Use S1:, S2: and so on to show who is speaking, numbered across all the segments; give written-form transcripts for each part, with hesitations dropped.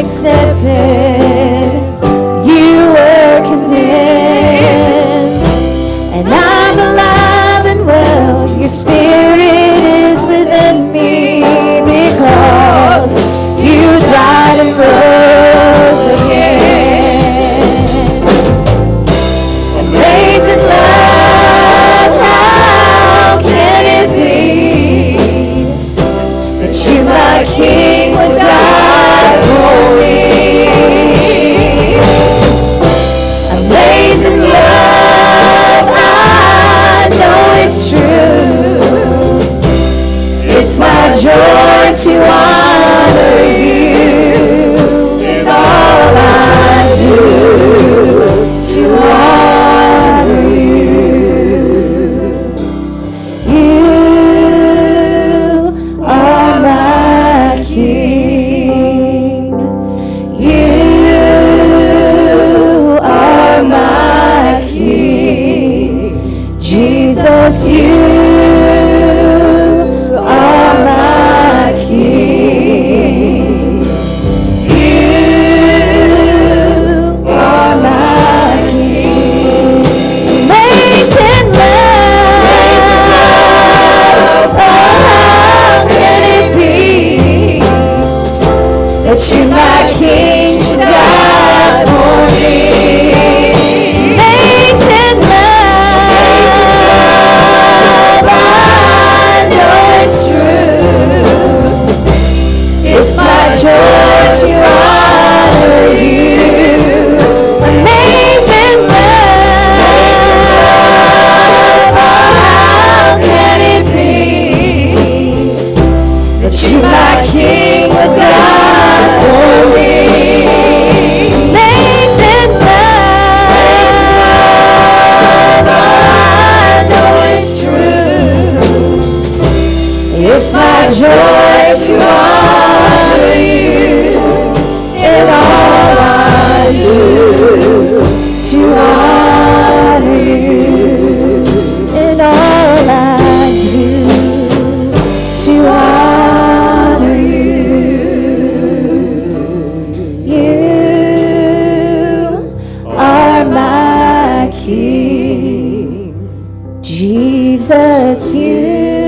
S1: accepted. You were condemned, and I'm alive and well. Your spirit is within me because you died and rose again. Amazing love, how can it be that you, my King, would die for me? Amazing love, I know it's true. It's my joy to honor you in all I do, to honor you. You are my King. You are my King. Jesus, you are my King. You are my King. Amazing love, how can it be that you, my King, should die for me? Amazing love, I know it's true. It's my joy to honor you. Amazing love, how can it be that you, my King, would die for me? Amazing love, I know it's true. It's my joy to honor you in all I do, to honor you in all I do, to honor you. You are my King. Jesus, you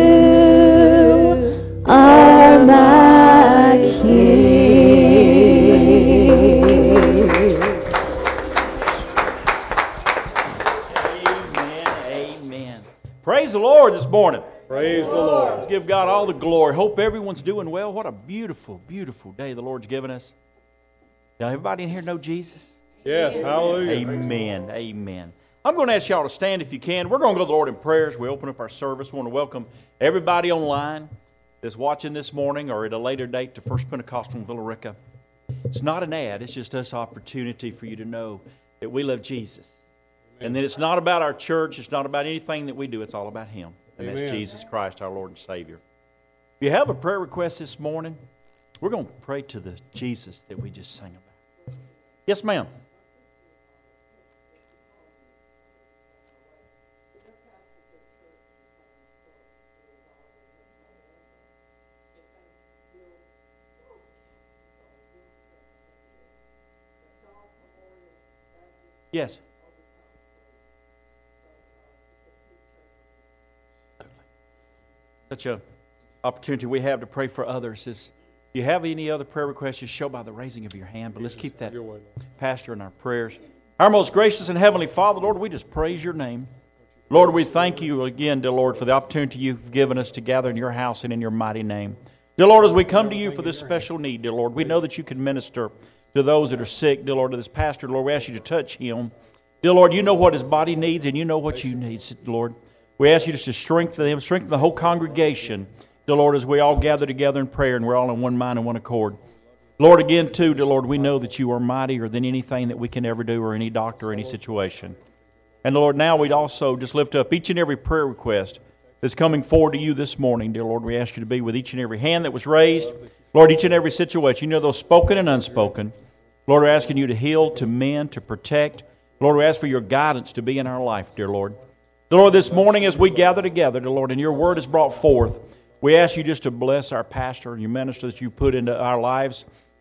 S1: are my King.
S2: Amen, amen. Praise the Lord this morning.
S3: Praise the Lord.
S2: Let's give God all the glory. Hope everyone's doing well. What a beautiful, beautiful day the Lord's given us. Now, everybody in here know Jesus?
S3: Yes, hallelujah.
S2: Amen, amen. I'm going to ask y'all to stand if you can. We're going to go to the Lord in prayer as we open up our service. We want to welcome everybody online that's watching this morning or at a later date to First Pentecostal in Villa Rica. It's not an ad. It's just us opportunity for you to know that we love Jesus. Amen. And that it's not about our church. It's not about anything that we do. It's all about Him. And
S3: Amen.
S2: That's Jesus Christ, our Lord and Savior. If you have a prayer request this morning, we're going to pray to the Jesus that we just sang about. Yes, ma'am. Yes. Such an opportunity we have to pray for others. If you have any other prayer requests, just show by the raising of your hand. But let's keep that pastor in our prayers. Our most gracious and heavenly Father, Lord, we just praise your name. Lord, we thank you again, dear Lord, for the opportunity you've given us to gather in your house and in your mighty name. Dear Lord, as we come to you for this special need, dear Lord, we know that you can minister to those that are sick, dear Lord, to this pastor. Lord, we ask you to touch him. Dear Lord, you know what his body needs and you know what you need, Lord. We ask you just to strengthen him, strengthen the whole congregation, dear Lord, as we all gather together in prayer and we're all in one mind and one accord. Lord, again, too, dear Lord, we know that you are mightier than anything that we can ever do or any doctor or any situation. And Lord, now we'd also just lift up each and every prayer request that's coming forward to you this morning. Dear Lord, we ask you to be with each and every hand that was raised. Lord, each and every situation, you know those spoken and unspoken. Lord, we're asking you to heal, to mend, to protect. Lord, we ask for your guidance to be in our life, dear Lord. Dear Lord, this morning as we gather together, dear Lord, and your word is brought forth, we ask you just to bless our pastor and your minister that you put into our lives.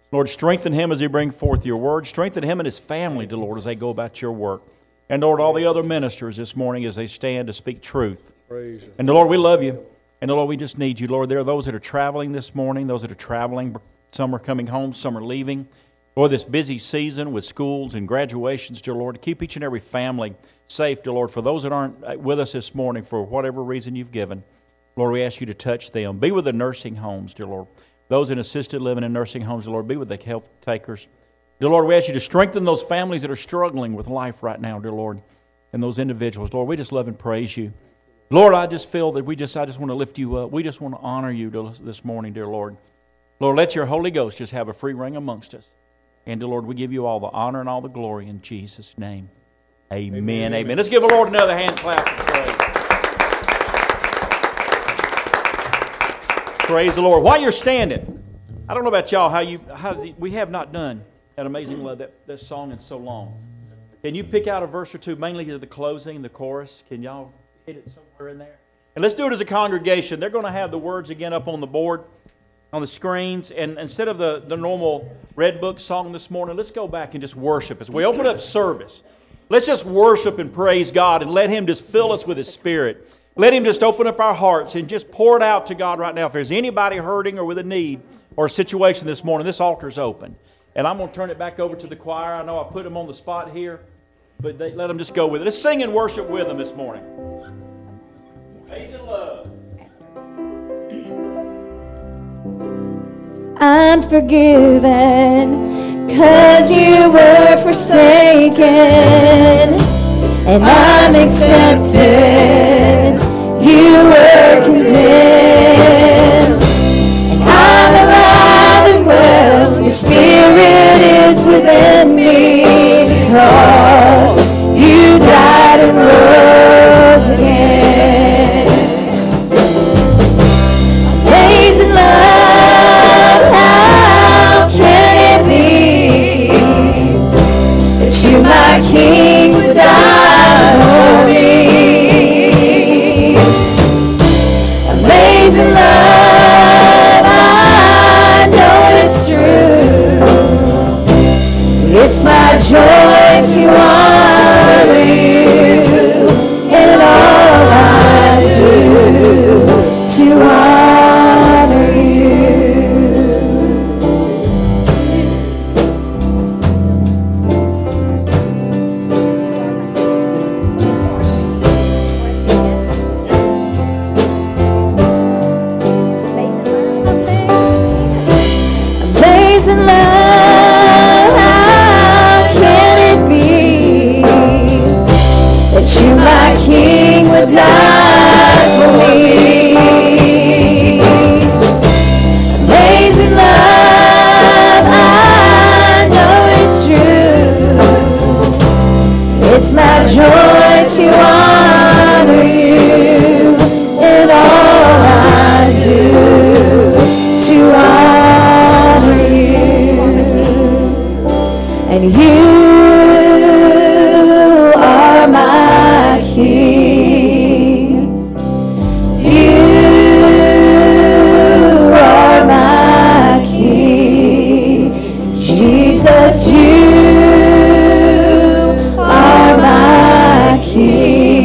S2: Lord, strengthen him as he brings forth your word. Strengthen him and his family, dear Lord, as they go about your work. And Lord, all the other ministers this morning as they stand to speak truth.
S3: Praise you.
S2: And Lord, we love you. And Lord, we just need you. Lord, there are those that are traveling this morning, those that are traveling. Some are coming home, some are leaving. Lord, this busy season with schools and graduations, dear Lord, keep each and every family safe, dear Lord. For those that aren't with us this morning for whatever reason you've given, Lord, we ask you to touch them. Be with the nursing homes, dear Lord. Those in assisted living and nursing homes, dear Lord, be with the health takers. Dear Lord, we ask you to strengthen those families that are struggling with life right now, dear Lord, and those individuals. Lord, we just love and praise you. Lord, I just feel that I just want to lift you up. We just want to honor you this morning, dear Lord. Lord, let your Holy Ghost just have a free reign amongst us. And, dear Lord, we give you all the honor and all the glory in Jesus' name. Amen. Amen. Let's give the Lord another hand clap of praise. Praise the Lord. While you're standing, I don't know about y'all, we have not done that Amazing Love, that song in so long. Can you pick out a verse or two, mainly to the closing, the chorus? Can y'all hit it somewhere in there? And let's do it as a congregation. They're going to have the words again up on the board, on the screens. And instead of the normal Red Book song this morning, let's go back and just worship. As we open up service, let's just worship and praise God and let Him just fill us with His Spirit. Let Him just open up our hearts and just pour it out to God right now. If there's anybody hurting or with a need or a situation this morning, this altar's open. And I'm going to turn it back over to the choir. I know I put them on the spot here, but let them just go with it. Let's sing and worship with them this morning. Praise and love.
S1: I'm forgiven, 'cause you were forsaken, and I'm accepted, you were condemned, and I'm alive and well, your spirit is within me, because you died and rose again. Amazing love, how can it be that you, my King, would die for me? Amazing love, I know it's true. It's my joy to honor you in all I do, to honor you. Amazing love, how can it be that you, my King, would die for me? Amazing love, I know it's true. It's my joy to honor you in all I do, to honor you. And you are my King. You are my King. Jesus, you are my King.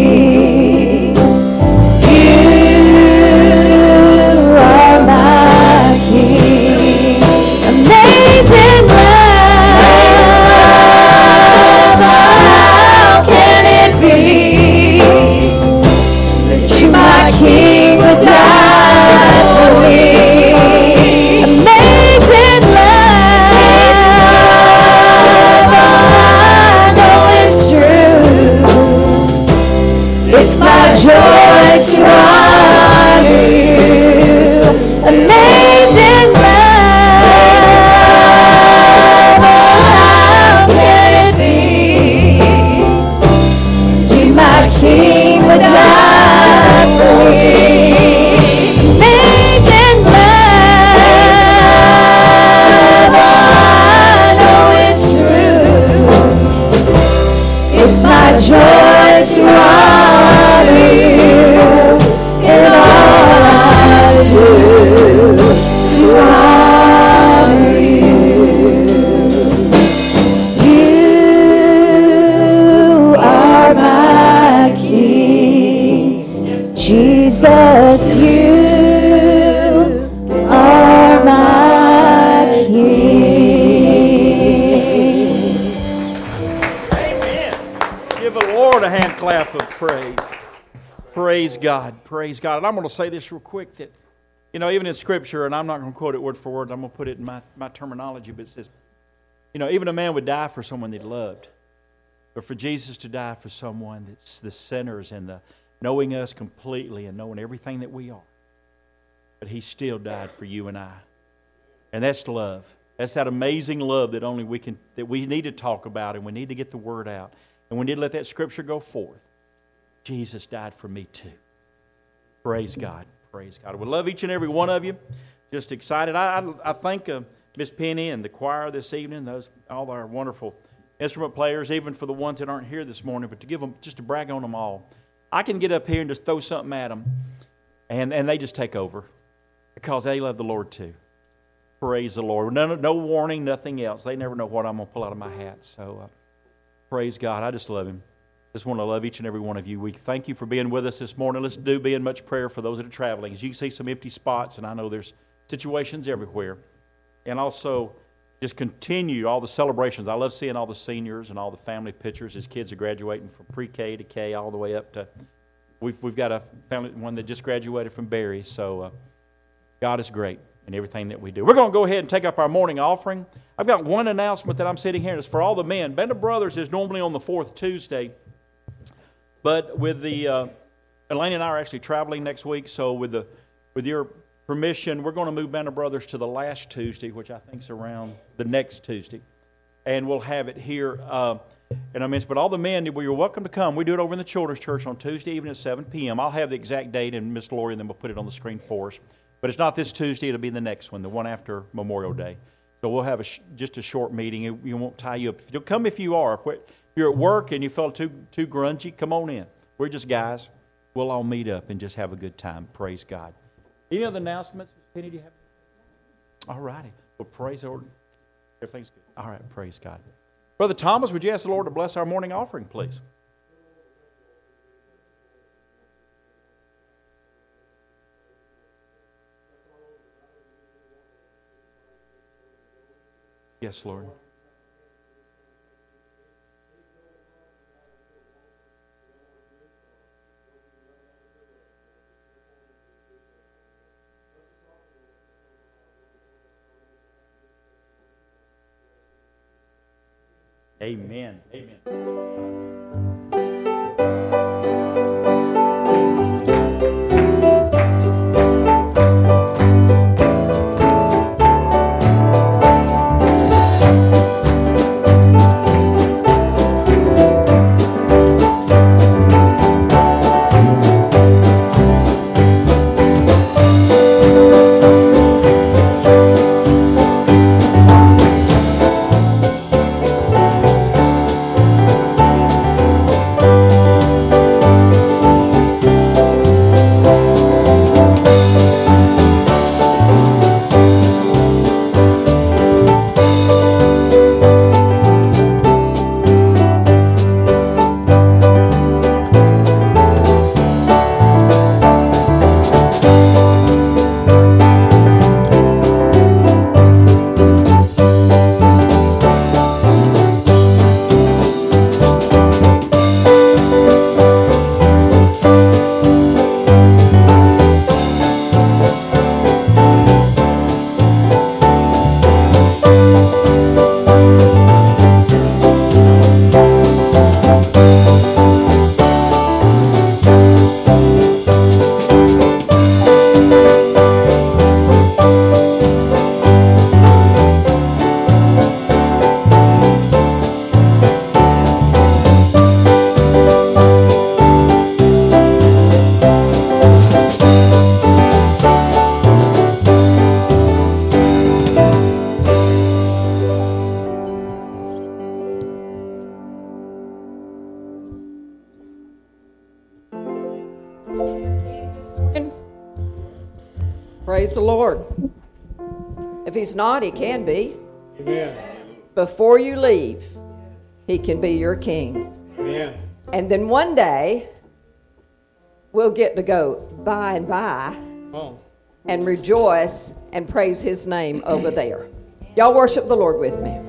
S2: Praise God. Praise God. And I'm going to say this real quick that, even in Scripture, and I'm not going to quote it word for word, I'm going to put it in my terminology, but it says, even a man would die for someone that he loved. But for Jesus to die for someone that's the sinners and the knowing us completely and knowing everything that we are. But He still died for you and I. And that's love. That's that amazing love that only we need to talk about, and we need to get the word out. And we need to let that Scripture go forth. Jesus died for me too. Praise God. Praise God. We love each and every one of you. Just excited. I thank Miss Penny and the choir this evening, all our wonderful instrument players, even for the ones that aren't here this morning, but to give them, just to brag on them all. I can get up here and just throw something at them, and they just take over because they love the Lord too. Praise the Lord. No warning, nothing else. They never know what I'm going to pull out of my hat. So praise God. I just love Him. Just want to love each and every one of you. We thank you for being with us this morning. Let's be in much prayer for those that are traveling. As you can see some empty spots, and I know there's situations everywhere. And also, just continue all the celebrations. I love seeing all the seniors and all the family pictures as kids are graduating from pre-K to K all the way up to... We've got a family, one that just graduated from Berry. So God is great in everything that we do. We're going to go ahead and take up our morning offering. I've got one announcement that I'm sitting here, and it's for all the men. Band of Brothers is normally on the fourth Tuesday. But with the, Elaine and I are actually traveling next week, so with your permission, we're going to move Band of Brothers to the last Tuesday, which I think is around the next Tuesday. And we'll have it here. But all the men, you're welcome to come. We do it over in the Children's Church on Tuesday evening at 7 p.m. I'll have the exact date, and Miss Lori, and then we'll put it on the screen for us. But it's not this Tuesday. It'll be the next one, the one after Memorial Day. So we'll have just a short meeting. It won't tie you up. You'll come if you are. If you're at work and you felt too grungy, come on in. We're just guys. We'll all meet up and just have a good time. Praise God. Any other announcements? Penny, do you have? All righty. Well, praise the Lord. Everything's good. All right. Praise God. Brother Thomas, would you ask the Lord to bless our morning offering, please? Yes, Lord. Amen. Amen.
S1: Praise the Lord. If he's not, he can be.
S3: Amen.
S1: Before you leave, he can be your king.
S3: Amen.
S1: And then one day, we'll get to go by and by and rejoice and praise his name over there. Y'all worship the Lord with me.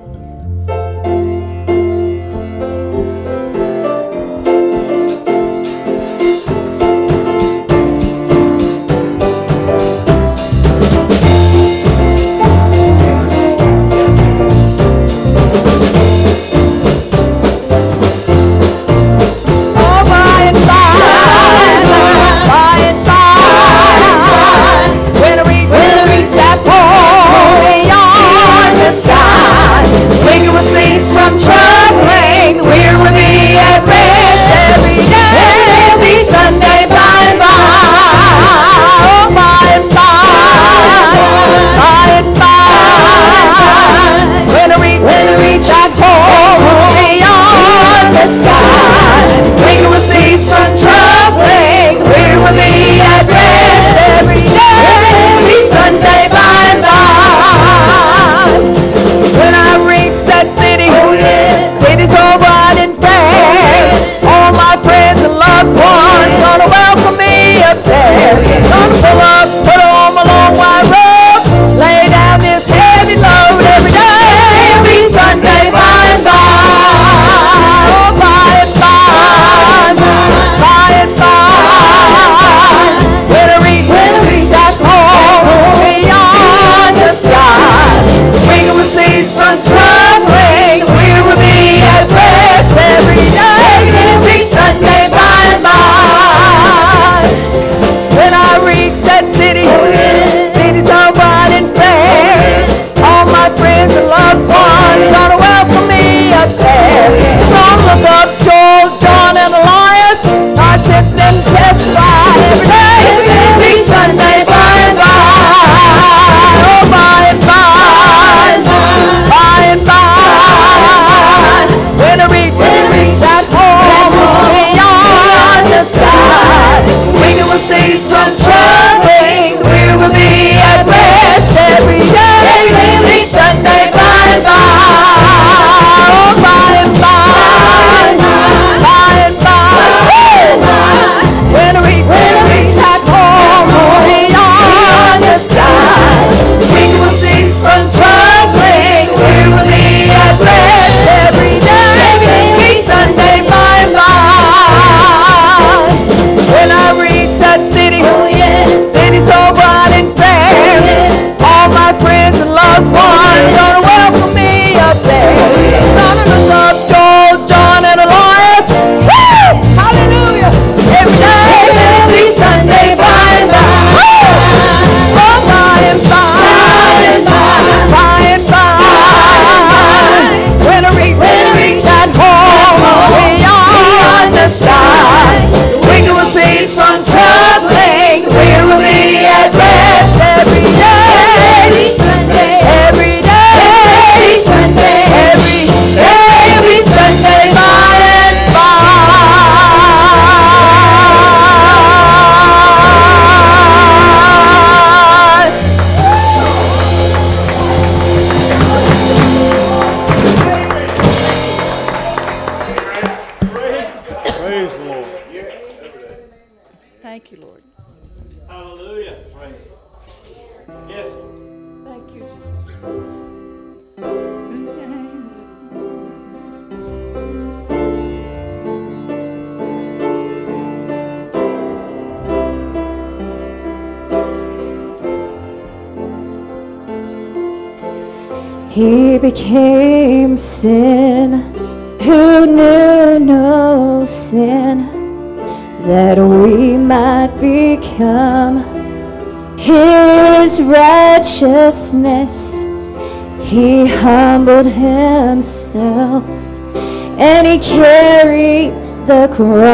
S4: He became sin who knew no sin, that we might become His righteousness. He humbled Himself and He carried the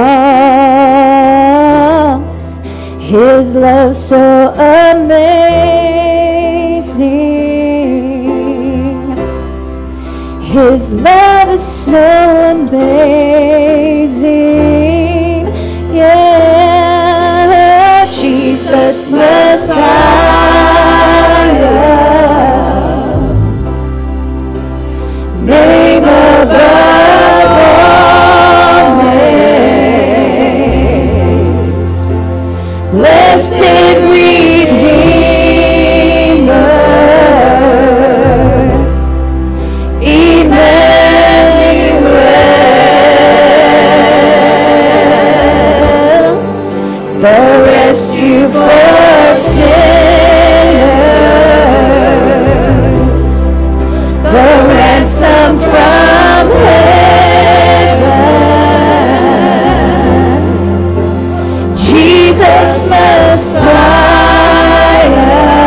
S4: cross. His love so amazing. His love is so amazing. Yeah, Jesus Messiah, name above all names, blessed Redeemer, the rescue for sinners, the ransom from heaven, Jesus Messiah,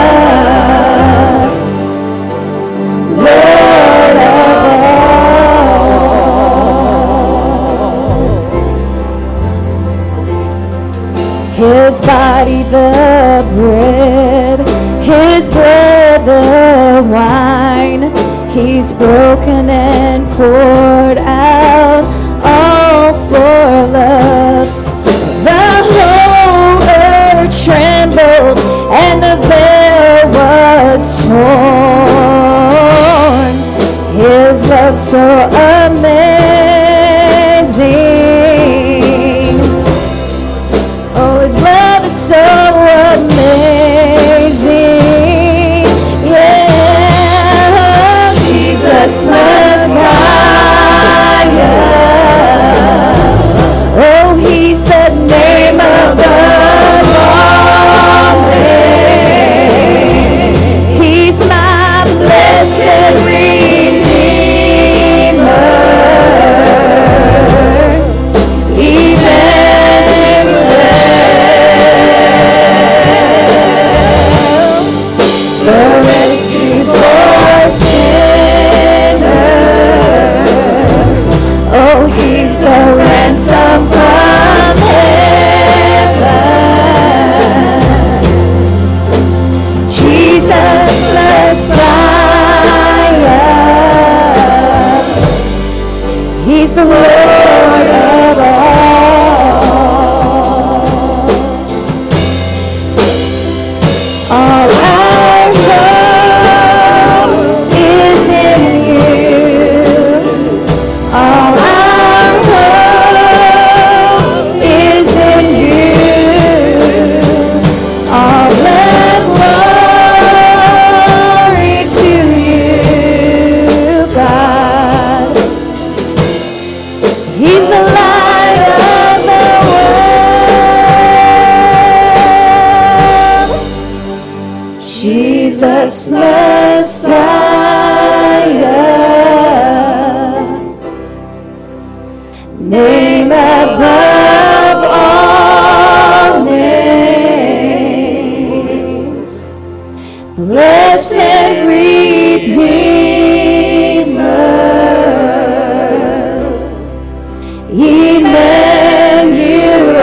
S4: Lord of His body the bread, His blood the wine. He's broken and poured out all for love. The whole earth trembled and the veil was torn. His love so amazing. Oh, His love is so amazing. Yeah, Jesus Messiah. Oh, He's the name above all names. He's my blessed Redeemer. The rescue for sinners. Oh, He's the ransom from heaven, Jesus Messiah. He's the Lord of all our hope is in You. All our hope is in You. All the glory to You, God. He's the light of the world, Jesus Messiah, name above all names, blessed Redeemer, Emmanuel,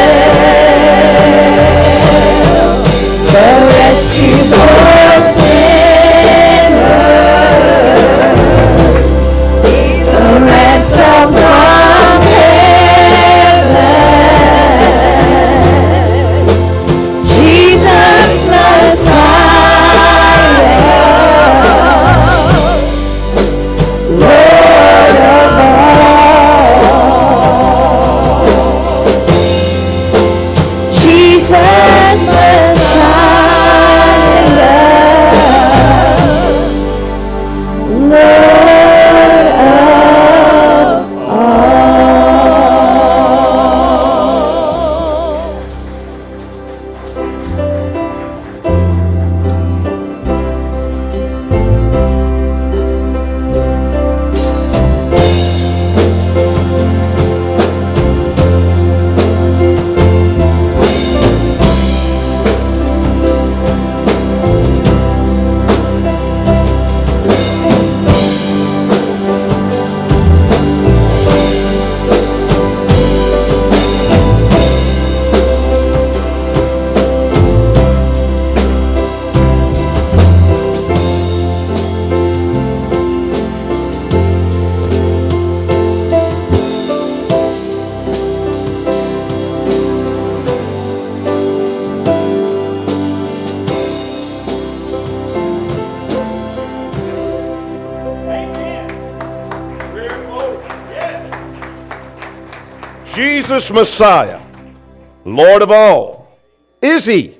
S4: the rescue for sinners.
S5: Jesus Messiah, Lord of all? Is He?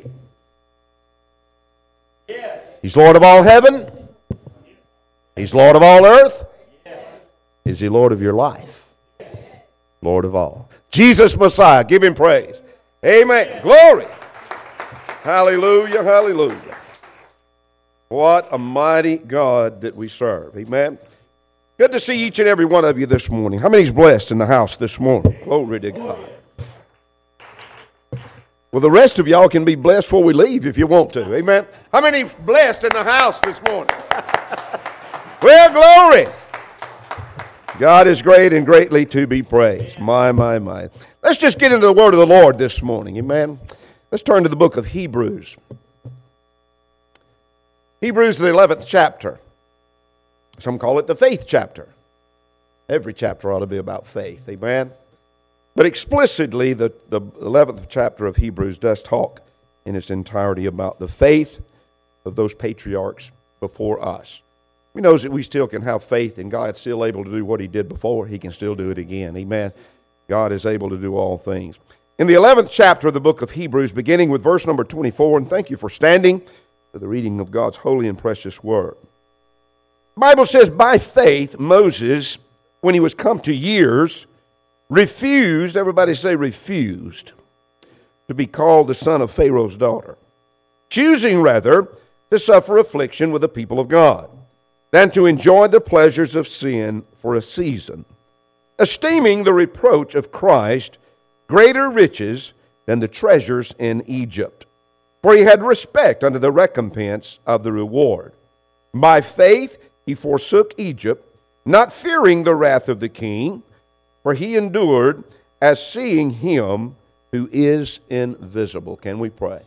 S2: Yes.
S5: He's Lord of all heaven? He's Lord of all earth?
S2: Yes.
S5: Is He Lord of your life? Lord of all. Jesus Messiah, give Him praise. Amen. Glory. Hallelujah, hallelujah. What a mighty God that we serve. Amen. Good to see each and every one of you this morning. How many's blessed in the house this morning? Glory to God. Well, the rest of y'all can be blessed before we leave if you want to. Amen. How many blessed in the house this morning? Well, glory. God is great and greatly to be praised. My. Let's just get into the word of the Lord this morning. Amen. Let's turn to the book of Hebrews. Hebrews, the 11th chapter. Some call it the faith chapter. Every chapter ought to be about faith. Amen. But explicitly, the 11th chapter of Hebrews does talk in its entirety about the faith of those patriarchs before us. We know that we still can have faith in God, still able to do what He did before. He can still do it again. Amen. God is able to do all things. In the 11th chapter of the book of Hebrews, beginning with verse number 24, and thank you for standing for the reading of God's holy and precious word. The Bible says, by faith, Moses, when he was come to years, refused, everybody say refused, to be called the son of Pharaoh's daughter, choosing rather to suffer affliction with the people of God, than to enjoy the pleasures of sin for a season, esteeming the reproach of Christ greater riches than the treasures in Egypt. For he had respect unto the recompense of the reward. By faith he forsook Egypt, not fearing the wrath of the king, for he endured as seeing him who is invisible. Can we pray?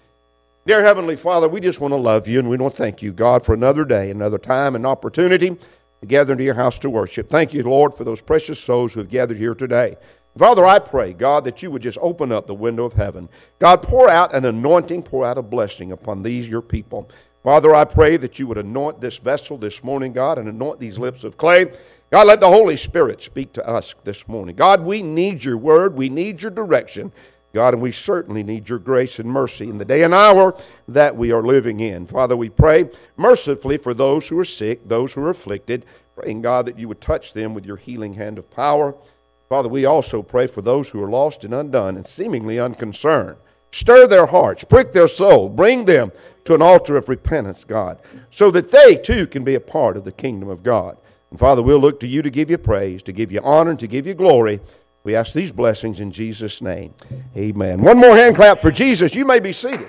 S5: Dear Heavenly Father, we just want to love you, and we want to thank you, God, for another day, another time, and opportunity to gather into your house to worship. Thank you, Lord, for those precious souls who have gathered here today. Father, I pray, God, that you would just open up the window of heaven. God, pour out an anointing, pour out a blessing upon these, your people. Father, I pray that you would anoint this vessel this morning, God, and anoint these lips of clay. God, let the Holy Spirit speak to us this morning. God, we need your word. We need your direction. God, and we certainly need your grace and mercy in the day and hour that we are living in. Father, we pray mercifully for those who are sick, those who are afflicted, praying, God, that you would touch them with your healing hand of power. Father, we also pray for those who are lost and undone and seemingly unconcerned. Stir their hearts, prick their soul, bring them to an altar of repentance, God, so that they too can be a part of the kingdom of God. And Father, we'll look to you to give you praise, to give you honor, and to give you glory. We ask these blessings in Jesus' name. Amen. One more hand clap for Jesus. You may be seated.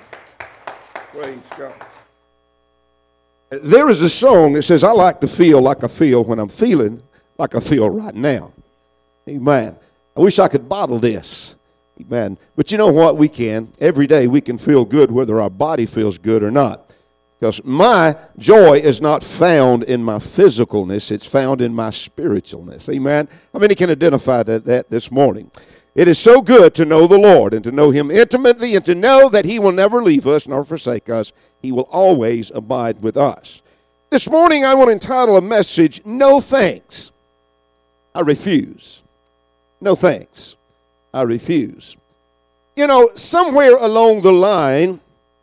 S5: Praise God. There is a song that says, I like to feel like I feel when I'm feeling like I feel right now. Amen. I wish I could bottle this. Amen. But you know what? We can. Every day we can feel good whether our body feels good or not. Because my joy is not found in my physicalness. It's found in my spiritualness. Amen. How many can identify that this morning? It is so good to know the Lord and to know Him intimately and to know that He will never leave us nor forsake us. He will always abide with us. This morning I want to entitle a message, No Thanks, I Refuse. No thanks, I refuse. You know, somewhere along the line,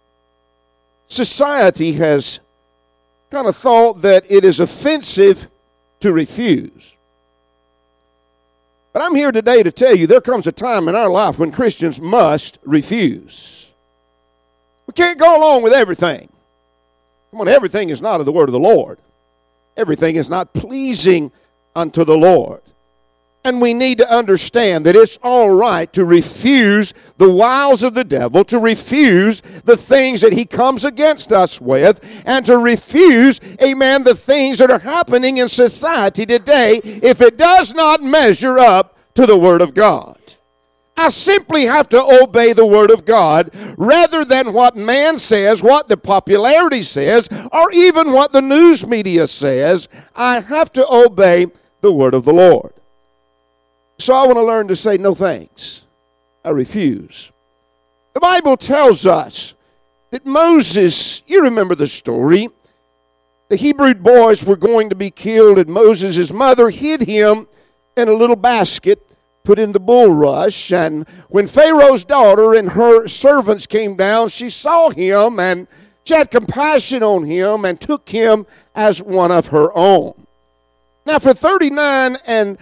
S5: society has kind of thought that it is offensive to refuse. But I'm here today to tell you there comes a time in our life when Christians must refuse. We can't go along with everything. Come on, everything is not of the word of the Lord. Everything is not pleasing unto the Lord. And we need to understand that it's all right to refuse the wiles of the devil, to refuse the things that he comes against us with, and to refuse, amen, the things that are happening in society today if it does not measure up to the Word of God. I simply have to obey the Word of God rather than what man says, what the popularity says, or even what the news media says. I have to obey the Word of the Lord. So I want to learn to say no thanks. I refuse. The Bible tells us that Moses, you remember the story, the Hebrew boys were going to be killed and Moses' mother hid him in a little basket put in the bulrush. And when Pharaoh's daughter and her servants came down, she saw him, and she had compassion on him and took him as one of her own. Now, for 39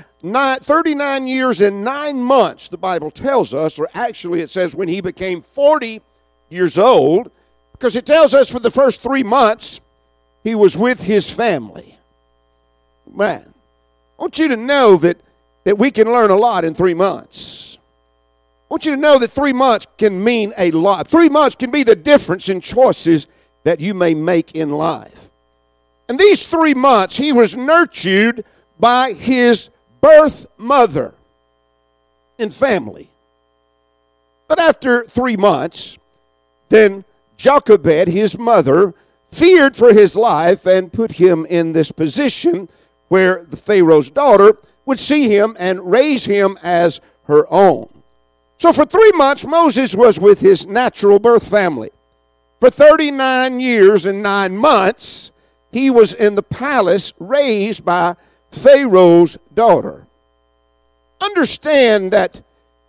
S5: years and 9 months, the Bible tells us, or actually it says when he became 40 years old, because it tells us for the first 3 months, he was with his family. Man, I want you to know that we can learn a lot in 3 months. I want you to know that 3 months can mean a lot. 3 months can be the difference in choices that you may make in life. And these 3 months, he was nurtured by his birth mother and family. But after 3 months, then Jochebed, his mother, feared for his life and put him in this position where the Pharaoh's daughter would see him and raise him as her own. So for 3 months, Moses was with his natural birth family. For 39 years and 9 months, he was in the palace raised by Pharaoh's daughter. Understand that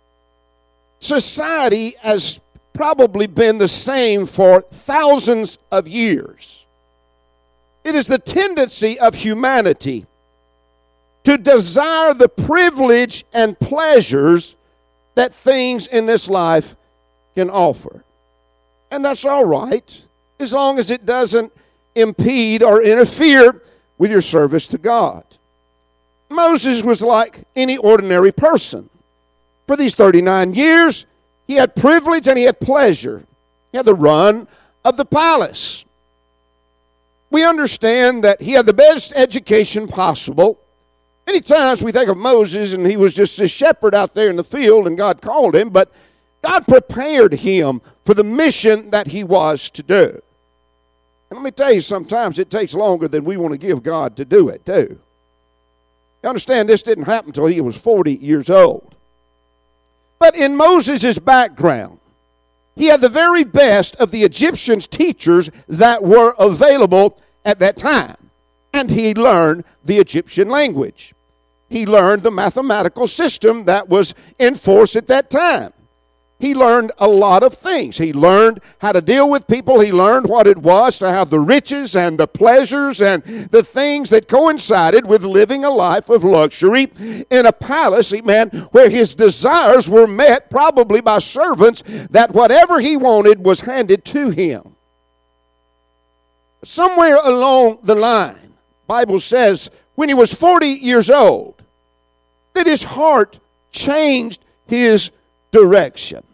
S5: society has probably been the same for thousands of years. It is the tendency of humanity to desire the privilege and pleasures that things in this life can offer. And that's all right, as long as it doesn't impede or interfere with your service to God. Moses was like any ordinary person. For these 39 years, he had privilege and he had pleasure. He had the run of the palace. We understand that he had the best education possible. Many times we think of Moses and he was just a shepherd out there in the field and God called him, but God prepared him for the mission that he was to do. And let me tell you, sometimes it takes longer than we want to give God to do it, too. You understand, this didn't happen until he was 40 years old. But in Moses' background, he had the very best of the Egyptians' teachers that were available at that time. And he learned the Egyptian language. He learned the mathematical system that was in force at that time. He learned a lot of things. He learned how to deal with people. He learned what it was to have the riches and the pleasures and the things that coincided with living a life of luxury in a palace, amen, where his desires were met probably by servants that whatever he wanted was handed to him. Somewhere along the line, the Bible says when he was 40 years old, that his heart changed his direction.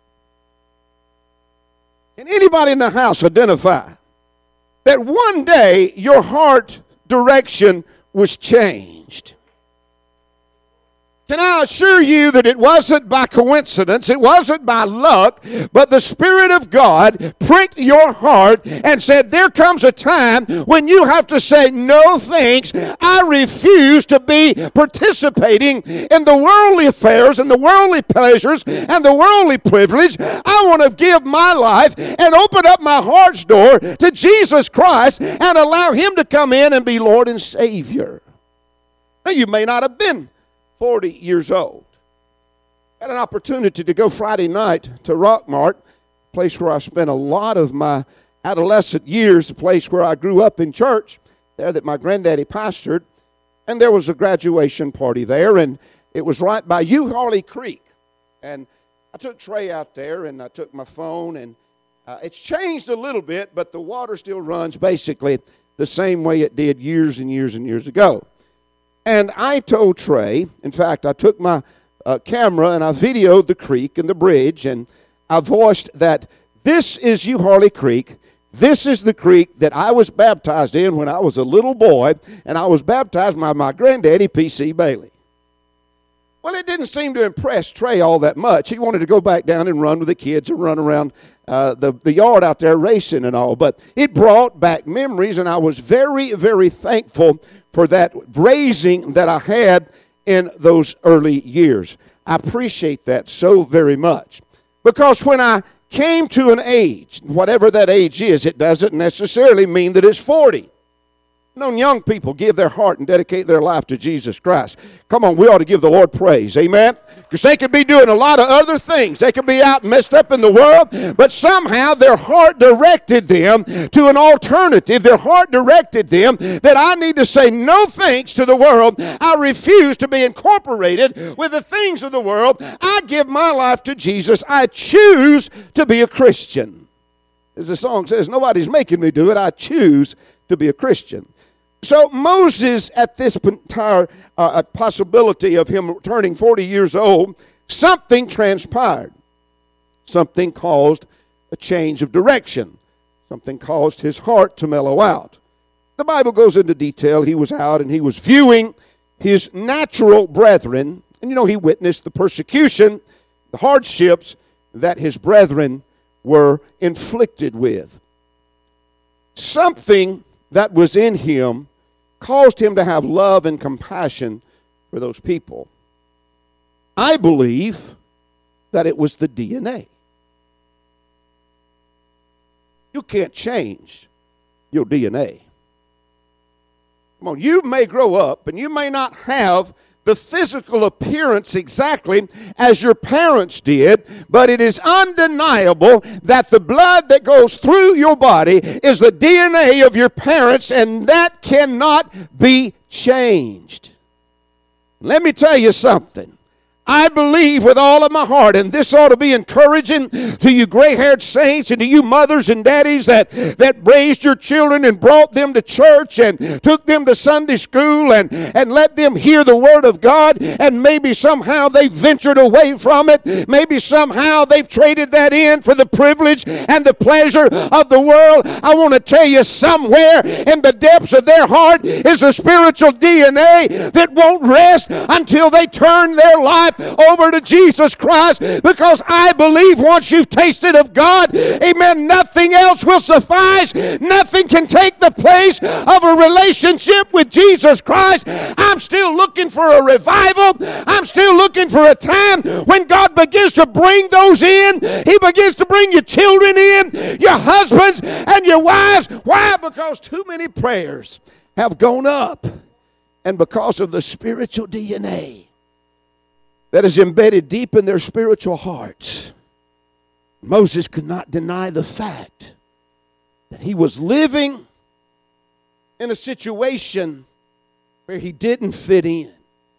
S5: Can anybody in the house identify that one day your heart direction was changed? Can I assure you that it wasn't by coincidence, it wasn't by luck, but the Spirit of God pricked your heart and said, there comes a time when you have to say, no thanks, I refuse to be participating in the worldly affairs and the worldly pleasures and the worldly privilege. I want to give my life and open up my heart's door to Jesus Christ and allow Him to come in and be Lord and Savior. Now, you may not have been 40 years old. Had an opportunity to go Friday night to Rockmart, a place where I spent a lot of my adolescent years, the place where I grew up in church, there that my granddaddy pastored, and there was a graduation party there, and it was right by Uharley Creek. And I took Trey out there, and I took my phone, and it's changed a little bit, but the water still runs basically the same way it did years and years and years ago. And I told Trey, in fact, I took my camera and I videoed the creek and the bridge, and I voiced that this is Uharley Creek. This is the creek that I was baptized in when I was a little boy, and I was baptized by my granddaddy, P.C. Bailey. Well, it didn't seem to impress Trey all that much. He wanted to go back down and run with the kids and run around the yard out there racing and all. But it brought back memories, and I was very, very thankful for that raising that I had in those early years. I appreciate that so very much. Because when I came to an age, whatever that age is, it doesn't necessarily mean that it's 40. known young people give their heart and dedicate their life to Jesus Christ. Come on, we ought to give the Lord praise. Amen? Because they could be doing a lot of other things. They could be out messed up in the world, but somehow their heart directed them to an alternative. Their heart directed them that I need to say no thanks to the world. I refuse to be incorporated with the things of the world. I give my life to Jesus. I choose to be a Christian. As the song says, nobody's making me do it. I choose to be a Christian. So Moses, at this entire possibility of him turning 40 years old, something transpired. Something caused a change of direction. Something caused his heart to mellow out. The Bible goes into detail. He was out and he was viewing his natural brethren. And he witnessed the persecution, the hardships that his brethren were inflicted with. Something that was in him caused him to have love and compassion for those people. I believe that it was the DNA. You can't change your DNA. Come on, you may grow up and you may not have the physical appearance exactly as your parents did, but it is undeniable that the blood that goes through your body is the DNA of your parents, and that cannot be changed. Let me tell you something. I believe with all of my heart, and this ought to be encouraging to you gray-haired saints and to you mothers and daddies that raised your children and brought them to church and took them to Sunday school and let them hear the Word of God, and maybe somehow they ventured away from it. Maybe somehow they've traded that in for the privilege and the pleasure of the world. I want to tell you, somewhere in the depths of their heart is a spiritual DNA that won't rest until they turn their life over to Jesus Christ, because I believe once you've tasted of God, amen, nothing else will suffice. Nothing can take the place of a relationship with Jesus Christ. I'm still looking for a revival. I'm still looking for a time when God begins to bring those in. He begins to bring your children in, your husbands and your wives. Why? Because too many prayers have gone up, and because of the spiritual DNA that is embedded deep in their spiritual hearts. Moses could not deny the fact that he was living in a situation where he didn't fit in.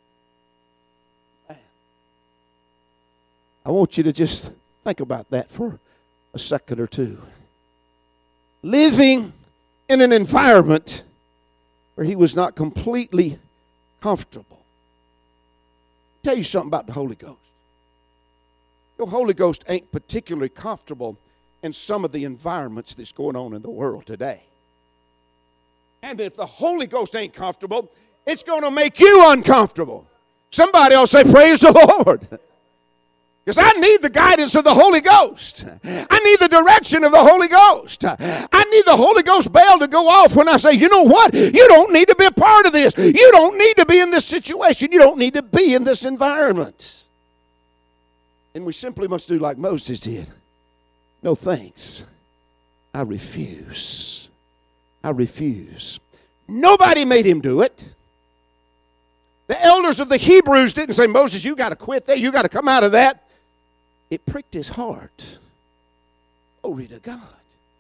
S5: I want you to just think about that for a second or two. Living in an environment where he was not completely comfortable. Tell you something about the Holy Ghost. The Holy Ghost ain't particularly comfortable in some of the environments that's going on in the world today. And if the Holy Ghost ain't comfortable, it's going to make you uncomfortable. Somebody will say, praise the Lord. Because I need the guidance of the Holy Ghost. I need the direction of the Holy Ghost. I need the Holy Ghost bell to go off when I say, you know what? You don't need to be a part of this. You don't need to be in this situation. You don't need to be in this environment. And we simply must do like Moses did. No thanks. I refuse. I refuse. Nobody made him do it. The elders of the Hebrews didn't say, Moses, you got to quit that. You got to come out of that. It pricked his heart. Glory to God.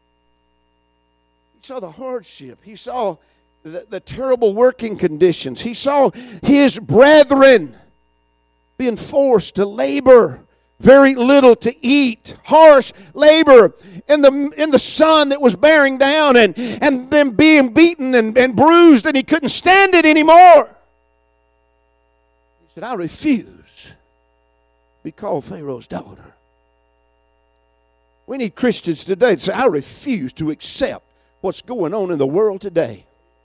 S5: He saw the hardship. He saw the terrible working conditions. He saw his brethren being forced to labor, very little to eat, harsh labor in the sun that was bearing down, and them being beaten and bruised, and he couldn't stand it anymore. He said, I refuse be called Pharaoh's daughter. We need Christians today to say, I refuse to accept what's going on in the world today.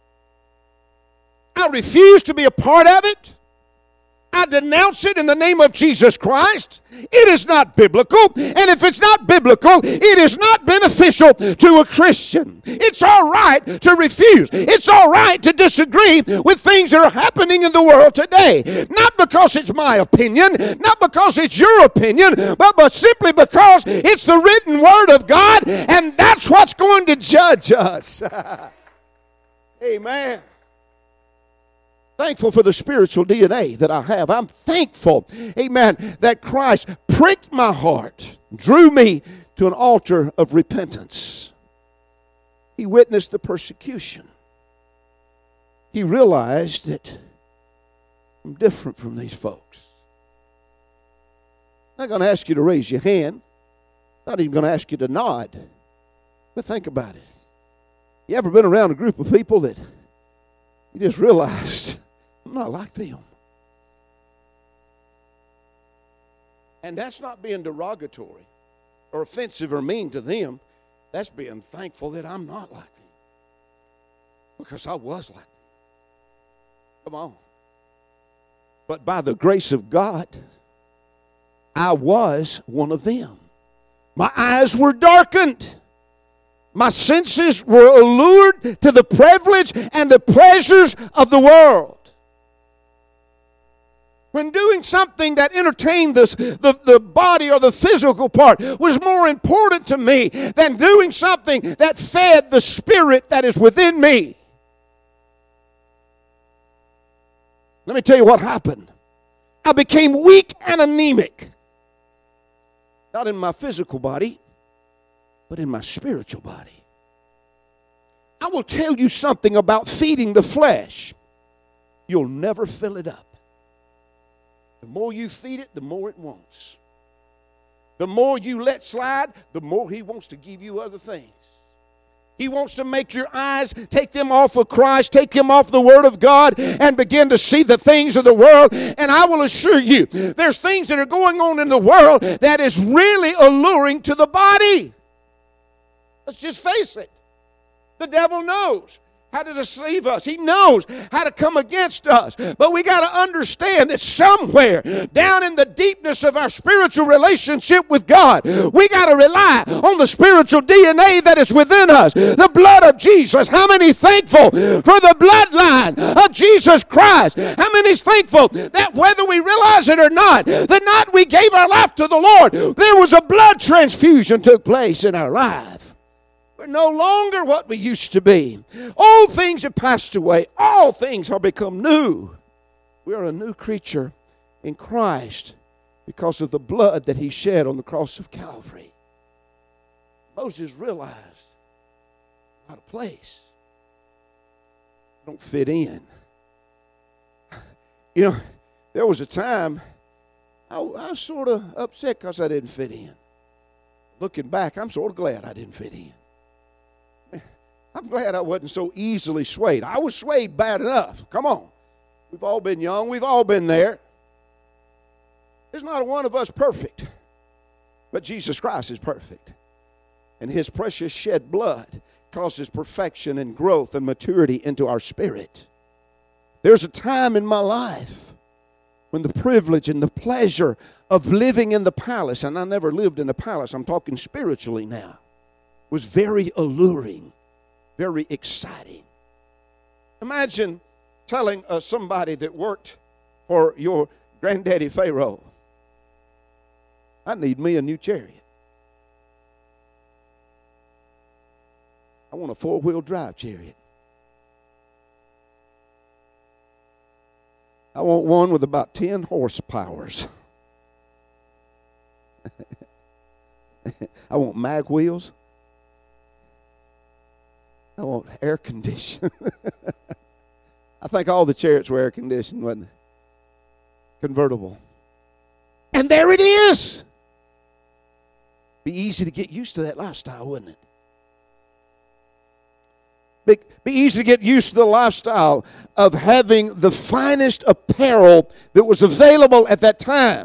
S5: I refuse to be a part of it. I denounce it in the name of Jesus Christ. It is not biblical. And if it's not biblical, it is not beneficial to a Christian. It's all right to refuse. It's all right to disagree with things that are happening in the world today. Not because it's my opinion, not because it's your opinion, but simply because it's the written word of God, and that's what's going to judge us. Amen. Thankful for the spiritual DNA that I have. I'm thankful, amen, that Christ pricked my heart, drew me to an altar of repentance. He witnessed the persecution. He realized that I'm different from these folks. I'm not going to ask you to raise your hand. Not even going to ask you to nod. But think about it. You ever been around a group of people that you just realized, I'm not like them? And that's not being derogatory or offensive or mean to them. That's being thankful that I'm not like them. Because I was like them. Come on. But by the grace of God, I was one of them. My eyes were darkened. My senses were allured to the privilege and the pleasures of the world. When doing something that entertained the body or the physical part was more important to me than doing something that fed the spirit that is within me. Let me tell you what happened. I became weak and anemic. Not in my physical body, but in my spiritual body. I will tell you something about feeding the flesh. You'll never fill it up. The more you feed it, the more it wants. The more you let slide, the more he wants to give you other things. He wants to make your eyes, take them off of Christ, take them off the Word of God, and begin to see the things of the world. And I will assure you, there's things that are going on in the world that is really alluring to the body. Let's just face it. The devil knows how to deceive us. He knows how to come against us. But we got to understand that somewhere down in the deepness of our spiritual relationship with God, we got to rely on the spiritual DNA that is within us. The blood of Jesus. How many thankful for the bloodline of Jesus Christ? How many is thankful that whether we realize it or not, the night we gave our life to the Lord, there was a blood transfusion took place in our life. We're no longer what we used to be. Old things have passed away. All things are become new. We are a new creature in Christ because of the blood that he shed on the cross of Calvary. Moses realized, out of place. I don't fit in. You know, there was a time I was sort of upset because I didn't fit in. Looking back, I'm sort of glad I didn't fit in. I'm glad I wasn't so easily swayed. I was swayed bad enough. Come on. We've all been young. We've all been there. There's not one of us perfect. But Jesus Christ is perfect. And his precious shed blood causes perfection and growth and maturity into our spirit. There's a time in my life when the privilege and the pleasure of living in the palace, and I never lived in a palace, I'm talking spiritually now, was very alluring. Very exciting. Imagine telling somebody that worked for your granddaddy Pharaoh, I need me a new chariot. I want a 4-wheel drive chariot. I want one with about 10 horsepowers. I want mag wheels. I want air conditioning. I think all the chariots were air conditioned, wasn't it? Convertible. And there it is. Be easy to get used to that lifestyle, wouldn't it? Be easy to get used to the lifestyle of having the finest apparel that was available at that time.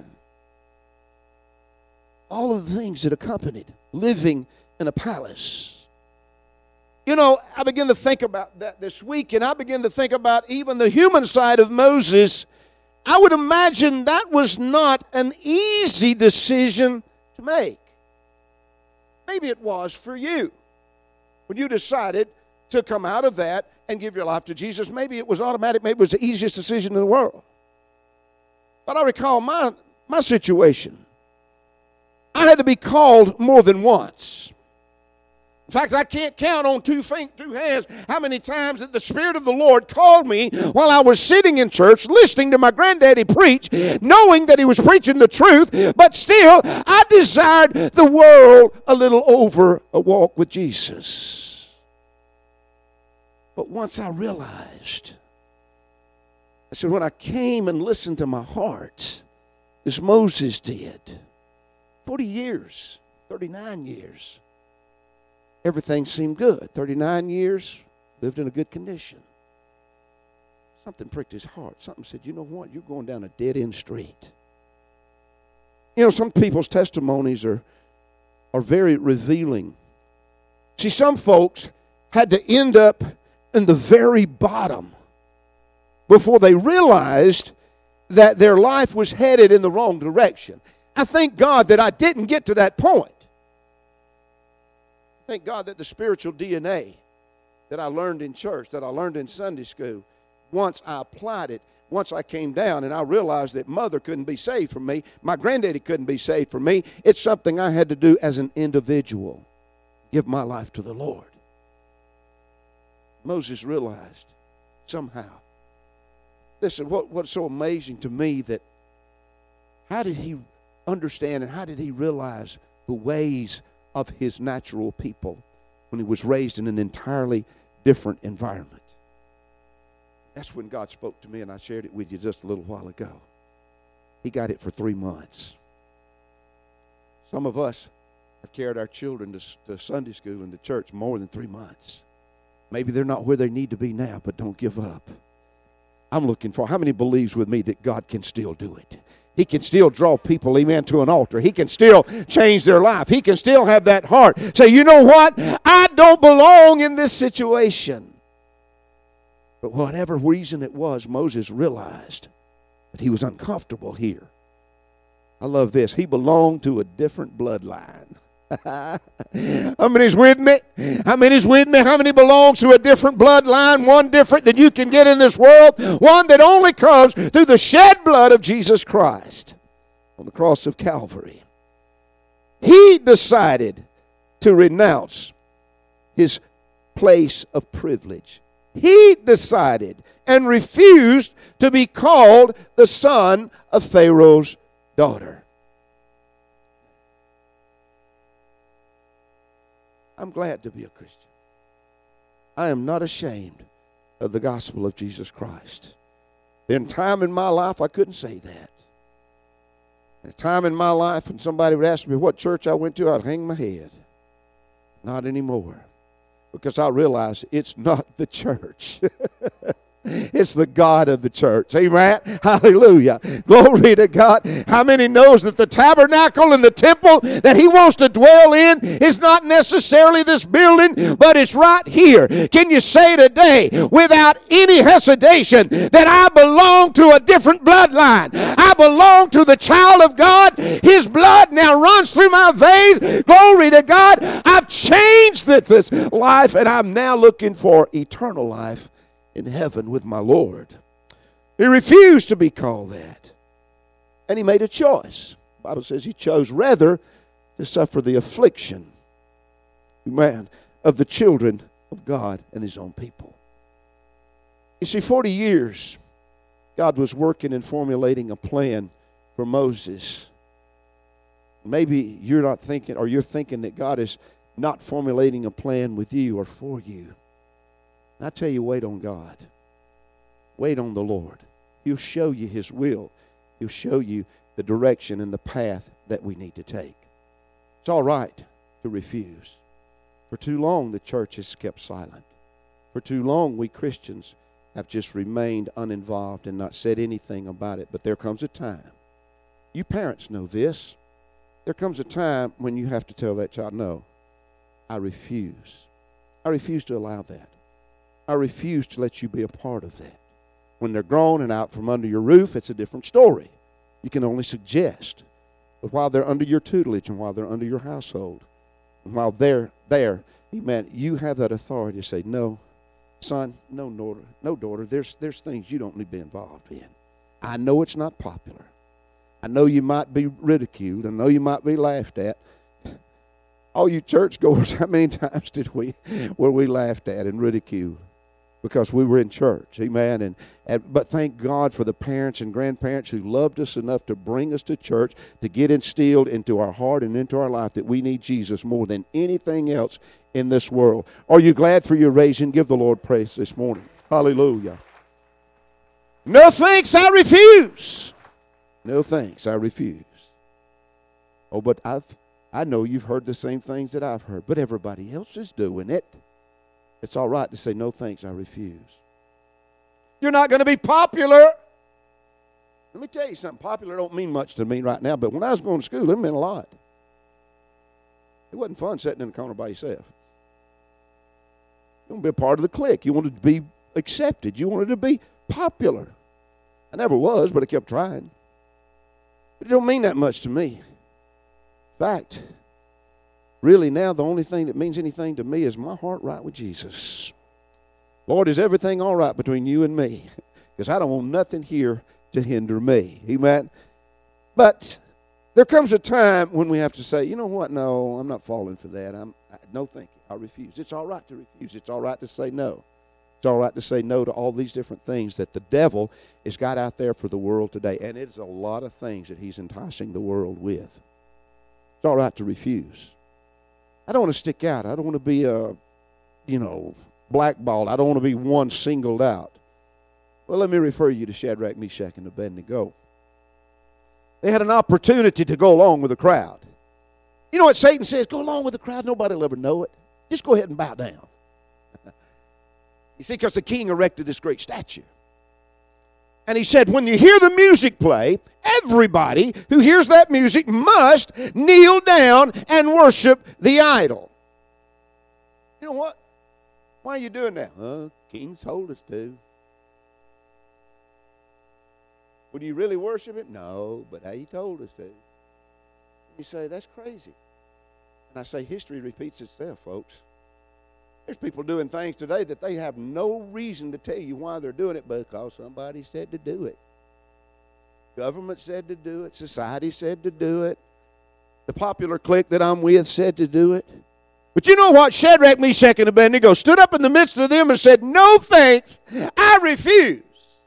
S5: All of the things that accompanied living in a palace. You know, I began to think about that this week, and I began to think about even the human side of Moses. I would imagine that was not an easy decision to make. Maybe it was for you. When you decided to come out of that and give your life to Jesus, maybe it was automatic, maybe it was the easiest decision in the world. But I recall my situation. I had to be called more than once. In fact, I can't count on two hands how many times that the Spirit of the Lord called me while I was sitting in church listening to my granddaddy preach, knowing that he was preaching the truth, but still I desired the world a little over a walk with Jesus. But once I realized, I said, when I came and listened to my heart, as Moses did, 40 years, 39 years, everything seemed good. 39 years, lived in a good condition. Something pricked his heart. Something said, you know what? You're going down a dead-end street. You know, some people's testimonies are very revealing. See, some folks had to end up in the very bottom before they realized that their life was headed in the wrong direction. I thank God that I didn't get to that point. Thank God that the spiritual DNA that I learned in church, that I learned in Sunday school, once I applied it, once I came down and I realized that mother couldn't be saved from me, my granddaddy couldn't be saved from me, it's something I had to do as an individual. Give my life to the Lord. Moses realized somehow. Listen, what's so amazing to me that how did he understand and how did he realize the ways of his natural people when he was raised in an entirely different environment? That's when God spoke to me, and I shared it with you just a little while ago. He got it for 3 months. Some of us have carried our children to Sunday school and to church more than 3 months. Maybe they're not where they need to be now, but don't give up. I'm looking for, how many believes with me that God can still do it? He can still draw people, amen, to an altar. He can still change their life. He can still have that heart. Say, you know what? I don't belong in this situation. But whatever reason it was, Moses realized that he was uncomfortable here. I love this. He belonged to a different bloodline. How many's with me? How many's with me? How many belongs to a different bloodline? One different than you can get in this world. One that only comes through the shed blood of Jesus Christ on the cross of Calvary. He decided to renounce his place of privilege. He decided and refused to be called the son of Pharaoh's daughter. I'm glad to be a Christian. I am not ashamed of the gospel of Jesus Christ. There was a time in my life I couldn't say that. A time in my life when somebody would ask me what church I went to, I'd hang my head. Not anymore. Because I realize it's not the church. It's the God of the church. Amen? Hallelujah. Glory to God. How many knows that the tabernacle and the temple that he wants to dwell in is not necessarily this building, but it's right here. Can you say today without any hesitation that I belong to a different bloodline? I belong to the child of God. His blood now runs through my veins. Glory to God. I've changed this life and I'm now looking for eternal life in heaven with my Lord. He refused to be called that. And he made a choice. The Bible says he chose rather to suffer the affliction, amen, of the children of God and his own people. You see, 40 years, God was working and formulating a plan for Moses. Maybe you're not thinking, or you're thinking that God is not formulating a plan with you or for you. I tell you, wait on God. Wait on the Lord. He'll show you his will. He'll show you the direction and the path that we need to take. It's all right to refuse. For too long, the church has kept silent. For too long, we Christians have just remained uninvolved and not said anything about it. But there comes a time. You parents know this. There comes a time when you have to tell that child, no, I refuse. I refuse to allow that. I refuse to let you be a part of that. When they're grown and out from under your roof, it's a different story. You can only suggest. But while they're under your tutelage and while they're under your household, and while they're there, amen, you have that authority to say, no, son, no daughter, there's things you don't need to be involved in. I know it's not popular. I know you might be ridiculed. I know you might be laughed at. All you churchgoers, how many times were we laughed at and ridiculed because we were in church? Amen. But thank God for the parents and grandparents who loved us enough to bring us to church, to get instilled into our heart and into our life that we need Jesus more than anything else in this world. Are you glad for your raising? Give the Lord praise this morning. Hallelujah. No thanks, I refuse. No thanks, I refuse. Oh, but I know you've heard the same things that I've heard, but everybody else is doing it. It's all right to say, no thanks, I refuse. You're not going to be popular. Let me tell you something. Popular don't mean much to me right now, but when I was going to school, it meant a lot. It wasn't fun sitting in the corner by yourself. You want to be a part of the clique. You wanted to be accepted. You wanted to be popular. I never was, but I kept trying. But it don't mean that much to me. In fact, really now the only thing that means anything to me is my heart right with Jesus. Lord, is everything all right between you and me? Because I don't want nothing here to hinder me. Amen? But there comes a time when we have to say, you know what? No, I'm not falling for that. No, thank you. I refuse. It's all right to refuse. It's all right to say no. It's all right to say no to all these different things that the devil has got out there for the world today. And it's a lot of things that he's enticing the world with. It's all right to refuse. I don't want to stick out. I don't want to be blackballed. I don't want to be one singled out. Well, let me refer you to Shadrach, Meshach, and Abednego. They had an opportunity to go along with the crowd. You know what Satan says? Go along with the crowd. Nobody will ever know it. Just go ahead and bow down. You see, because the king erected this great statue. And he said, when you hear the music play, everybody who hears that music must kneel down and worship the idol. You know what? Why are you doing that? King told us to. Would you really worship it? No, but he told us to. You say, that's crazy. And I say, history repeats itself, folks. There's people doing things today that they have no reason to tell you why they're doing it, because somebody said to do it. Government said to do it. Society said to do it. The popular clique that I'm with said to do it. But you know what? Shadrach, Meshach, and Abednego stood up in the midst of them and said, no thanks, I refuse.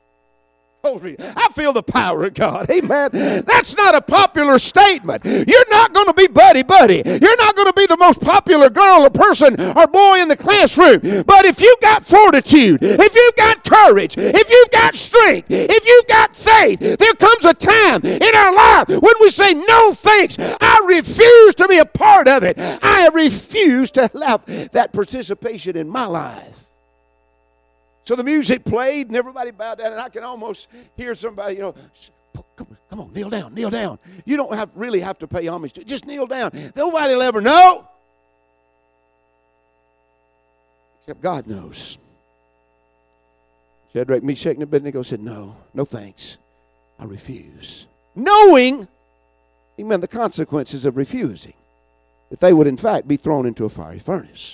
S5: I feel the power of God. Amen. That's not a popular statement. You're not going to be buddy-buddy. You're not going to be the most popular girl or person or boy in the classroom. But if you've got fortitude, if you've got courage, if you've got strength, if you've got faith, there comes a time in our life when we say, no thanks, I refuse to be a part of it. I refuse to have that participation in my life. So the music played and everybody bowed down, and I can almost hear somebody, come on, kneel down, kneel down. You don't really have to pay homage to it. Just kneel down. Nobody will ever know. Except God knows. Shadrach, Meshach, and Abednego said, no thanks. I refuse. Knowing, he meant the consequences of refusing. That they would in fact be thrown into a fiery furnace.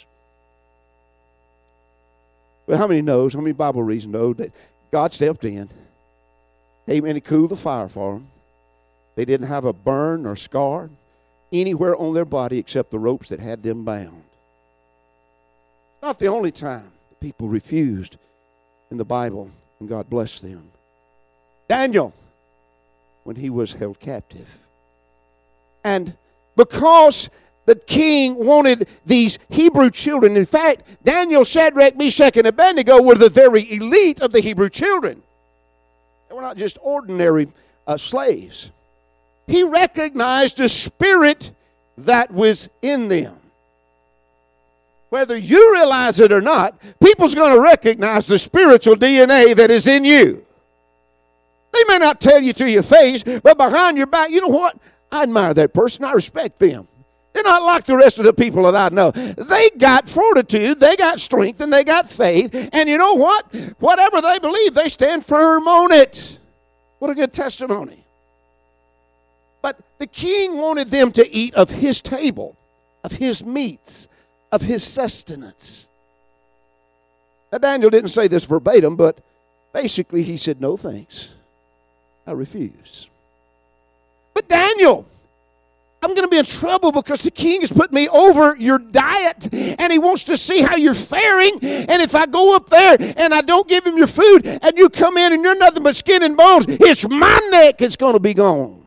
S5: But how many Bible readers know that God stepped in, amen, and cooled the fire for them. They didn't have a burn or scar anywhere on their body except the ropes that had them bound. It's not the only time that people refused in the Bible, and God blessed them. Daniel, when he was held captive. And because the king wanted these Hebrew children. In fact, Daniel, Shadrach, Meshach, and Abednego were the very elite of the Hebrew children. They were not just ordinary slaves. He recognized the spirit that was in them. Whether you realize it or not, people's going to recognize the spiritual DNA that is in you. They may not tell you to your face, but behind your back, you know what? I admire that person. I respect them. They're not like the rest of the people that I know. They got fortitude, they got strength, and they got faith. And you know what? Whatever they believe, they stand firm on it. What a good testimony. But the king wanted them to eat of his table, of his meats, of his sustenance. Now, Daniel didn't say this verbatim, but basically he said, no thanks, I refuse. But Daniel, I'm going to be in trouble because the king has put me over your diet and he wants to see how you're faring. And if I go up there and I don't give him your food and you come in and you're nothing but skin and bones, it's my neck that's going to be gone.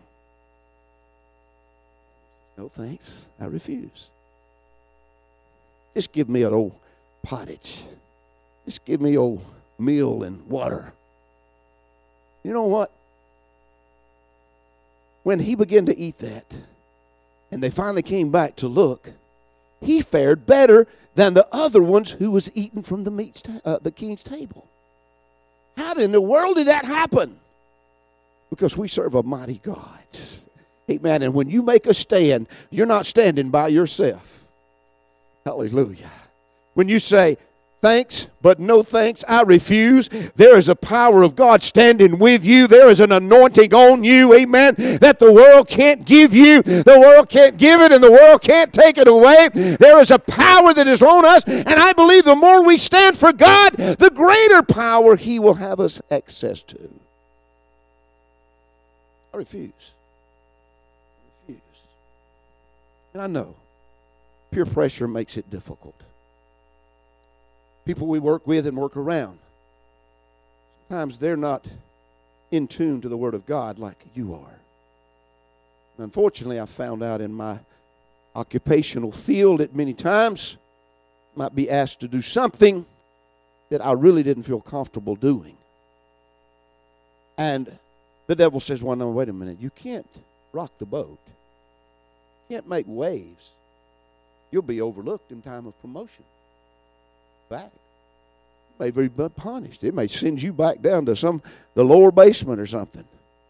S5: No thanks, I refuse. Just give me an old pottage. Just give me old meal and water. You know what? When he began to eat that, and they finally came back to look, he fared better than the other ones who was eating from the king's table. How in the world did that happen? Because we serve a mighty God. Amen. And when you make a stand, you're not standing by yourself. Hallelujah. When you say, thanks, but no thanks, I refuse, there is a power of God standing with you. There is an anointing on you, amen, that the world can't give you. The world can't give it, and the world can't take it away. There is a power that is on us, and I believe the more we stand for God, the greater power He will have us access to. I refuse. And I know peer pressure makes it difficult. People we work with and work around, sometimes they're not in tune to the Word of God like you are. And unfortunately, I found out in my occupational field that many times I might be asked to do something that I really didn't feel comfortable doing. And the devil says, well, no, wait a minute. You can't rock the boat. You can't make waves. You'll be overlooked in time of promotion. Back. You may be punished. It may send you back down to the lower basement or something.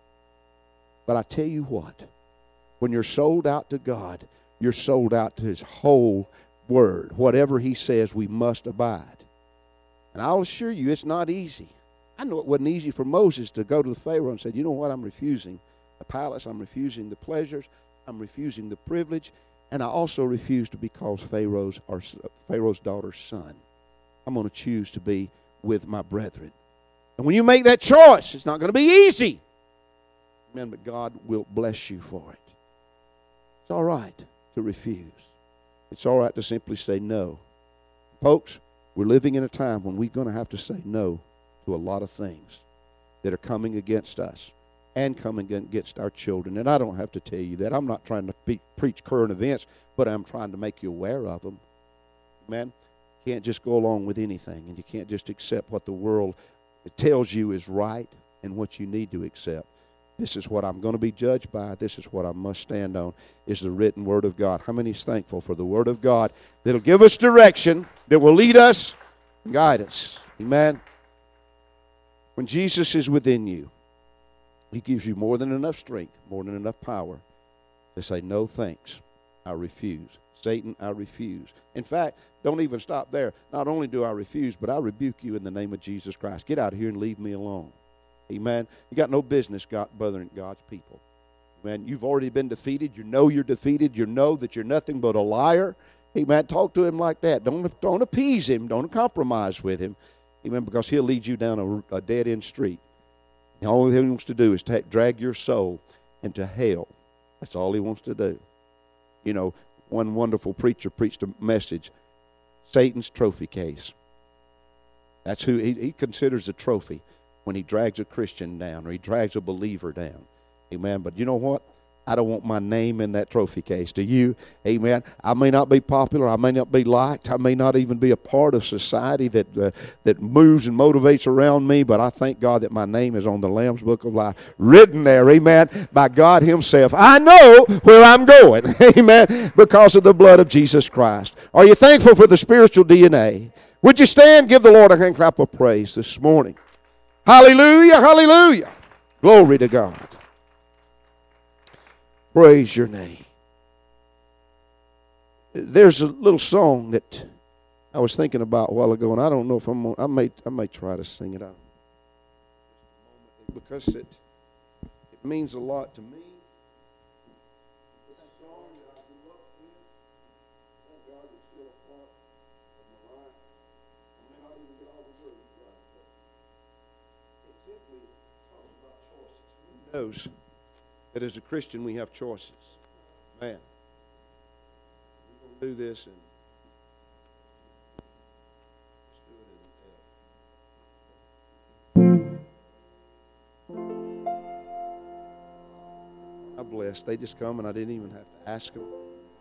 S5: But I tell you what, when you're sold out to God, you're sold out to His whole word. Whatever He says, we must abide. And I'll assure you, it's not easy. I know it wasn't easy for Moses to go to the Pharaoh and say, you know what, I'm refusing the palace, I'm refusing the pleasures, I'm refusing the privilege, and I also refuse to be called Pharaoh's daughter's son. I'm going to choose to be with my brethren. And when you make that choice, it's not going to be easy. Amen, but God will bless you for it. It's all right to refuse. It's all right to simply say no. Folks, we're living in a time when we're going to have to say no to a lot of things that are coming against us and coming against our children. And I don't have to tell you that. I'm not trying to preach current events, but I'm trying to make you aware of them. Amen. You can't just go along with anything, and you can't just accept what the world tells you is right and what you need to accept. This is what I'm going to be judged by. This is what I must stand on, is the written Word of God. How many is thankful for the Word of God that'll give us direction, that will lead us and guide us? Amen. When Jesus is within you, He gives you more than enough strength, more than enough power to say, no thanks, I refuse. Satan, I refuse. In fact, don't even stop there. Not only do I refuse, but I rebuke you in the name of Jesus Christ. Get out of here and leave me alone. Amen. You got no business bothering God's people. Amen. You've already been defeated. You know you're defeated. You know that you're nothing but a liar. Amen. Talk to him like that. Don't appease him. Don't compromise with him. Amen. Because he'll lead you down a dead-end street. And all he wants to do is drag your soul into hell. That's all he wants to do. You know, one wonderful preacher preached a message, Satan's trophy case. That's who he considers a trophy when he drags a Christian down or he drags a believer down. Amen. But you know what? I don't want my name in that trophy case. Do you? Amen. I may not be popular. I may not be liked. I may not even be a part of society that moves and motivates around me, but I thank God that my name is on the Lamb's Book of Life, written there, amen, by God Himself. I know where I'm going, amen, because of the blood of Jesus Christ. Are you thankful for the spiritual DNA? Would you stand? Give the Lord a hand clap of praise this morning. Hallelujah, hallelujah. Glory to God. Praise your name. There's a little song that I was thinking about a while ago, and I don't know if I may try to sing it out because it means a lot to me. It's a song that I grew up with. Thank God it's still a part of my life. I may not even get all the words right, but it simply talks about choices. Who knows that as a Christian we have choices? Man, we're going to do this and I'm blessed. They just come and I didn't even have to ask them.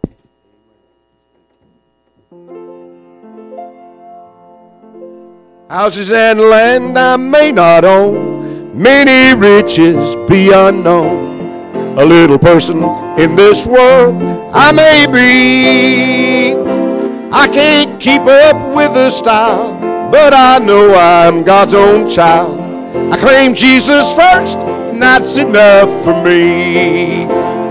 S5: Houses and land I may not own, many riches be unknown. A little person in this world I may be. I can't keep up with the style, but I know I'm God's own child. I claim Jesus first, and that's enough for me.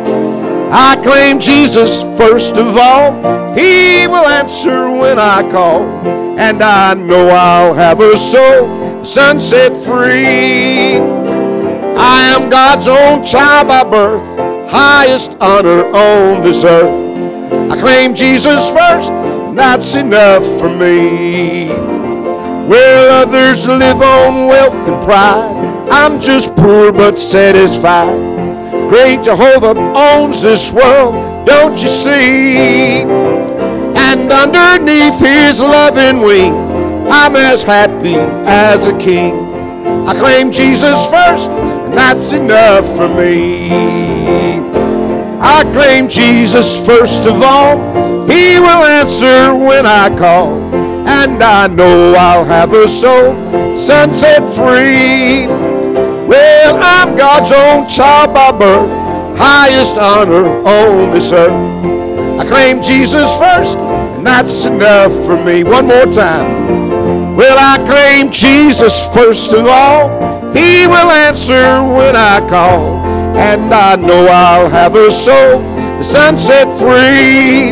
S5: I claim Jesus first of all. He will answer when I call, and I know I'll have a soul, the sun set free. I am God's own child by birth, highest honor on this earth. I claim Jesus first, and that's enough for me. Well, others live on wealth and pride. I'm just poor but satisfied. Great Jehovah owns this world, don't you see? And underneath his loving wing, I'm as happy as a king. I claim Jesus first, and that's enough for me. I claim Jesus first of all. He will answer when I call, and I know I'll have a soul, sunset free. Well, I'm God's own child by birth, highest honor on this earth. I claim Jesus first, and that's enough for me. One more time. Well, I claim Jesus first of all. He will answer when I call, and I know I'll have a soul, the sunset free.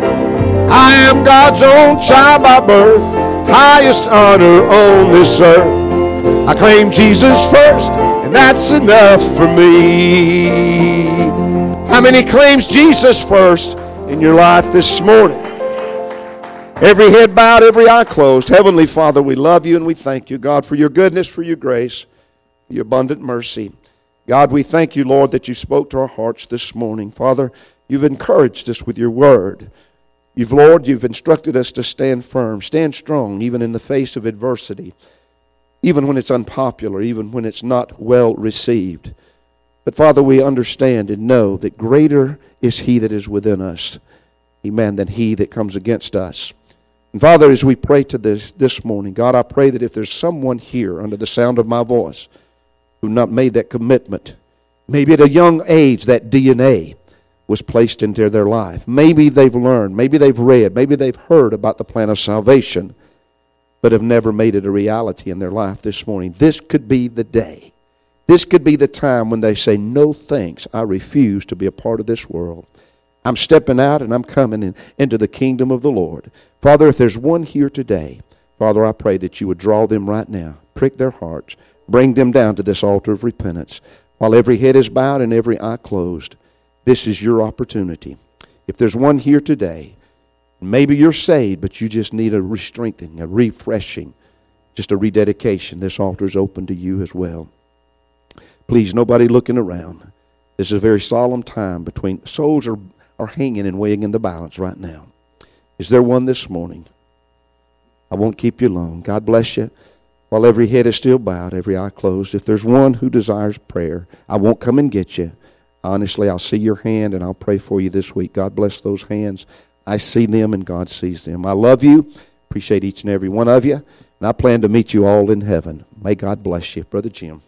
S5: I am God's own child by birth, highest honor on this earth. I claim Jesus first, and that's enough for me. How many claims Jesus first in your life this morning? Every head bowed, every eye closed. Heavenly Father, we love you and we thank you, God, for your goodness, for your grace, your abundant mercy. God, we thank you, Lord, that you spoke to our hearts this morning. Father, you've encouraged us with your word. Lord, you've instructed us to stand firm, stand strong, even in the face of adversity, even when it's unpopular, even when it's not well received. But Father, we understand and know that greater is he that is within us, amen, than he that comes against us. And Father, as we pray to this morning, God, I pray that if there's someone here under the sound of my voice who not made that commitment, maybe at a young age that DNA was placed into their life. Maybe they've learned, maybe they've read, maybe they've heard about the plan of salvation, but have never made it a reality in their life this morning. This could be the day. This could be the time when they say, no thanks, I refuse to be a part of this world. I'm stepping out and I'm coming into the kingdom of the Lord. Father, if there's one here today, Father, I pray that you would draw them right now, prick their hearts, bring them down to this altar of repentance. While every head is bowed and every eye closed, this is your opportunity. If there's one here today, maybe you're saved, but you just need a re-strengthening, a refreshing, just a rededication. This altar is open to you as well. Please, nobody looking around. This is a very solemn time between souls are hanging and weighing in the balance right now. Is there one this morning? I won't keep you long. God bless you. While every head is still bowed, every eye closed, if there's one who desires prayer, I won't come and get you. Honestly, I'll see your hand and I'll pray for you this week. God bless those hands. I see them and God sees them. I love you. Appreciate each and every one of you. And I plan to meet you all in heaven. May God bless you. Brother Jim.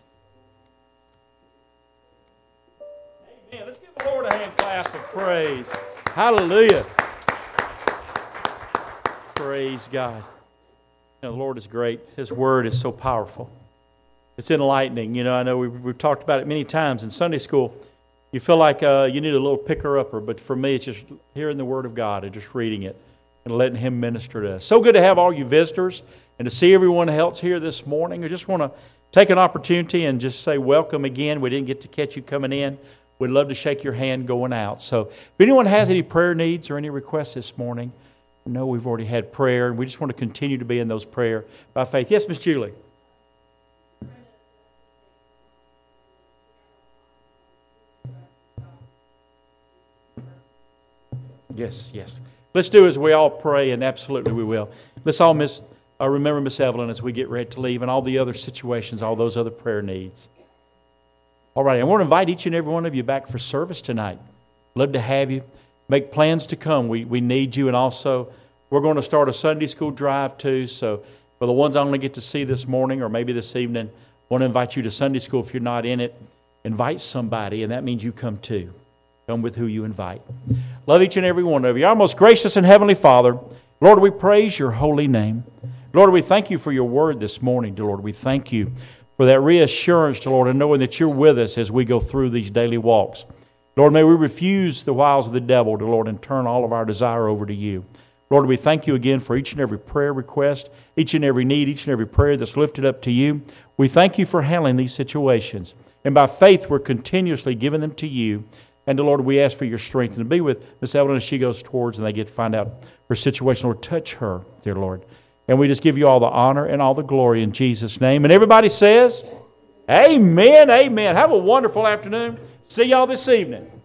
S2: Amen. Let's give the Lord a hand clap of praise. Hallelujah. Praise God. You know, the Lord is great. His word is so powerful. It's enlightening. You know, I know we've talked about it many times in Sunday school. You feel like you need a little picker-upper, but for me, it's just hearing the Word of God and just reading it and letting Him minister to us. So good to have all you visitors and to see everyone else here this morning. I just want to take an opportunity and just say welcome again. We didn't get to catch you coming in. We'd love to shake your hand going out. So if anyone has any prayer needs or any requests this morning, I know we've already had prayer, and we just want to continue to be in those prayer by faith. Yes, Miss Julie. Yes, yes. Let's do as we all pray, and absolutely we will. Let's all remember Miss Evelyn as we get ready to leave and all the other situations, all those other prayer needs. All right, I want to invite each and every one of you back for service tonight. Love to have you. Make plans to come. We need you, and also we're going to start a Sunday school drive too, so for the ones I only get to see this morning or maybe this evening, I want to invite you to Sunday school if you're not in it. Invite somebody, and that means you come too. Come with who you invite. Love each and every one of you. Our most gracious and heavenly Father, Lord, we praise your holy name. Lord, we thank you for your word this morning, dear Lord. We thank you for that reassurance, dear Lord, and knowing that you're with us as we go through these daily walks. Lord, may we refuse the wiles of the devil, dear Lord, and turn all of our desire over to you. Lord, we thank you again for each and every prayer request, each and every need, each and every prayer that's lifted up to you. We thank you for handling these situations. And by faith, we're continuously giving them to you. And, Lord, we ask for your strength. And be with Miss Evelyn as she goes towards and they get to find out her situation. Lord, touch her, dear Lord. And we just give you all the honor and all the glory in Jesus' name. And everybody says, amen, amen. Have a wonderful afternoon. See y'all this evening.